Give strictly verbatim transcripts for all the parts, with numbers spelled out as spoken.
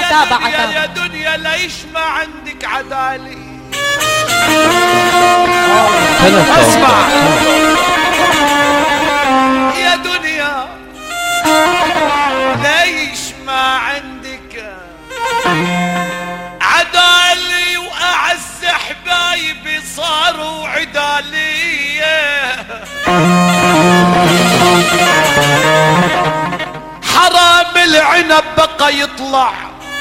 دنيا يا دنيا ليش ما عندك عدالة؟ اسمع يا دنيا ليش ما عندك عدالي وأعز حبايبي صاروا عدالية حرام العنب بقى يطلع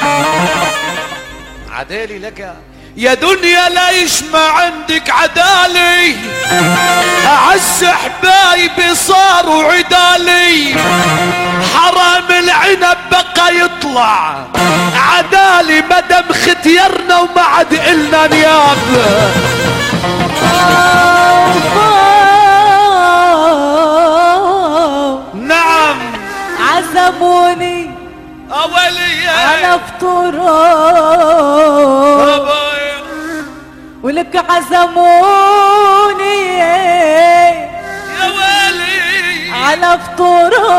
عدالي لك يا دنيا ليش ما عندك عدالي أعز حبايبي صاروا عدالي حرام العنب بقى يطلع عدالي مدام ختيرنا وما عاد إلنا نياب نعم عزموني أولي على فطورة ولك عزموني يا ويلي على فطورة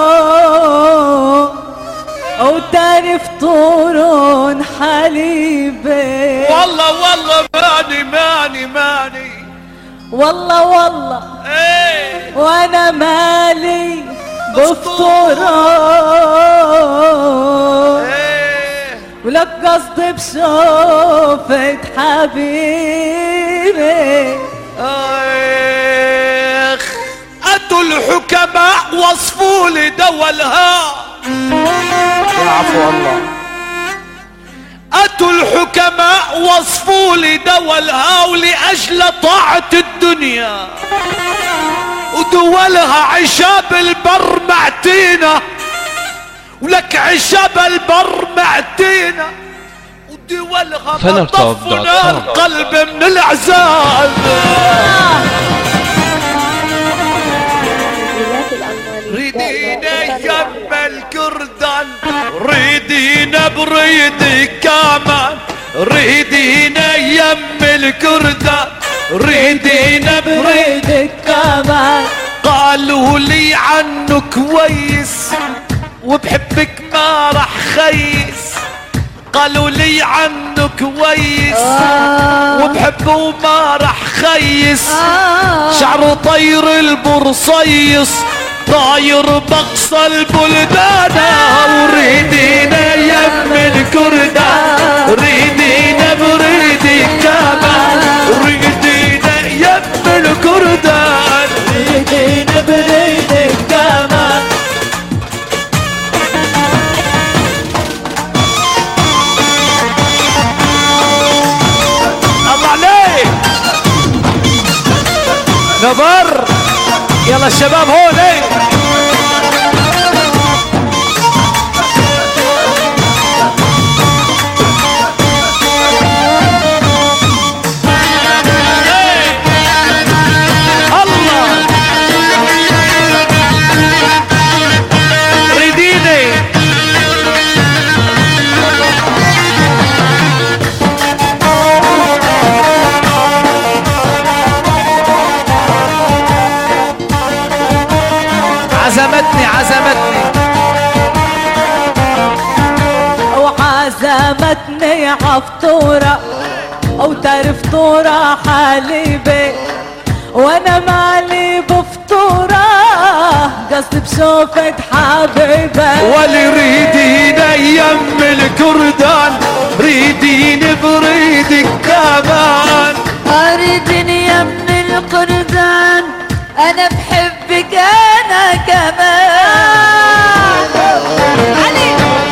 او تاني فطورون حليبي والله والله ماني ماني ماني والله والله ايه وانا مالي بفطورة ايه ولك قصد بشوفة حبيبي اخ اتوا الحكماء وصفوا لي دولها يا عفو الله اتوا الحكماء وصفوا لي دولها ولأجل طاعة الدنيا ودولها عشاب البر معتينا ولك عشاب البر معتينا ودولها ما طفنا القلب من العذاب ريدينا يم الكردان ريدينا بريدك كمان ريدينا يم الكردان ريدينا بريدك كمان قالوا لي عنه كويس وبحبك ما رح خيس قالوا لي عنه كويس آه وبحبه وما رح خيس آه شعره طير البرصيص طاير بقصى البلدان وريدينا يم الكردان ريدينا بريدك كمان ريدينا يم الكردان ريدينا بريدك كمان الله عليك نبر يلا الشباب هون ايه الله ريديني عزمتني عزمتني وعزمتني عفطورة او تعرف فطورة حليبي وانا مالي بفطورة قصد بشوفة حبيبي ولي ريدينا يم الكردان ريديني بريدك كمان اريدني يم القردان انا بحبك انا كمان علي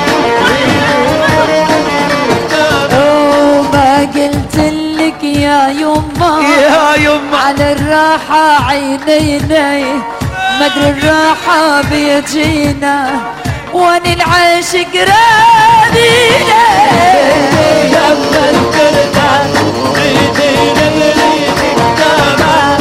وما قلت لك يا يما يا يما على الراحة عينيني مدري الراحة بيجينا واني العاشق رادينا يم الكردان ريديني بريدك كمان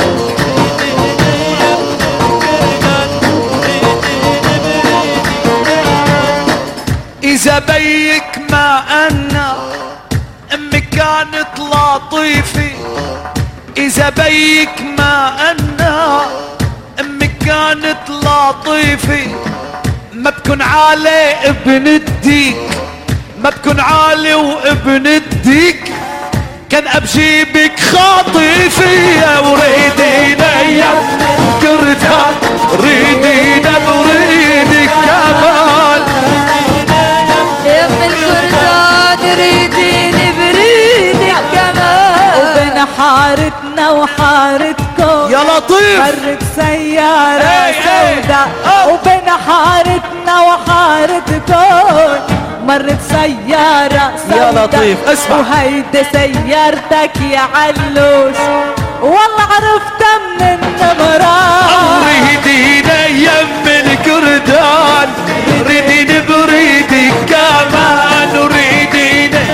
إذا بيك ما أنا أمي كانت لطيفة إذا بيك ما أنا أمي كانت لطيفة ما بكون علي ابن الديك ما تكون عالي وابن الديك كان ابشي بك خاطفية وريدينا يا كردان ريدينا بريدك كمان يا ام الكردان ريديني بريدك كمان وبين حارتنا وحارتكم يا لطيف مرت سيارة سوداء وبين حارتنا وحارتكم مرت سيارة سوداء يا لطيف اسمع وهيدي سيارتك يا علوش والله عرفتها من النمران ريدينا يم الكردان ريديني بريدك كمان وريدينا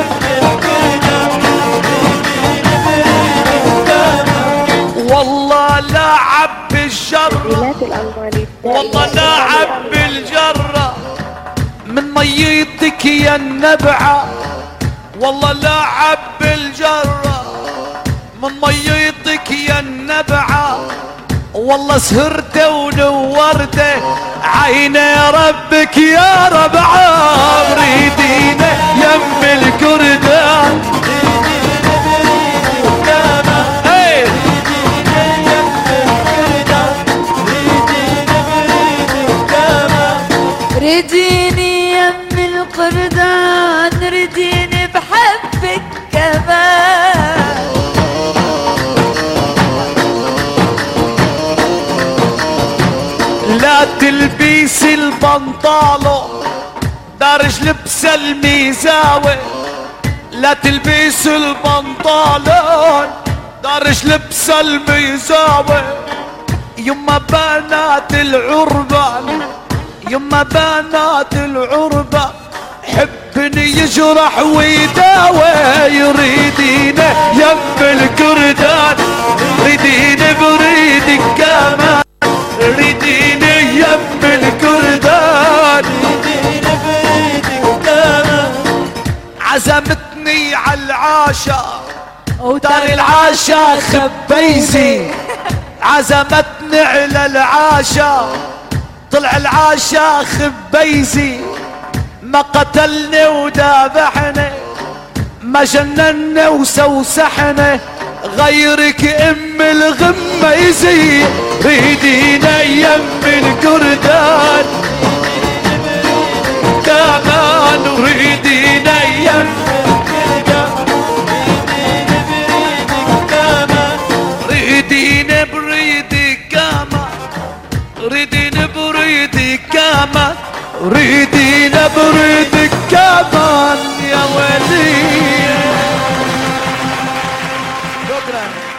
والله لاعب بالجرة والله لاعب بالجرة من ميتك يا النبعة والله لاعب بالجرة من ميتك يا النبعة والله سهرته ونورته عيني ربك يا ربعة ريدينا يم الكردان ريديني يم القردان ريديني بحبك كمان لا تلبيس البنطالو دارج لبس الميزاوي لا تلبيس البنطالون دارج لبس الميزاوي يما بنات العربان يما بنات العربة حبني يجرح ويداوي يريدينا يم الكردان ريديني بريدك كمان ريديني يم الكردان ريديني بريدك كمان عزمتني على العاشا ودار العاشا خبيزي عزمتني على العاشا طلع العاشا خبيزي ما قتلني ودابحني ما جنني وسوسحني غيرك ام الغميزي ريدينا يم الكردان كمان وريدينا يم ريدينا بريدك كمان ريدينا بريدك كمان ريدينا بريدك كمان يا ولي شكرا.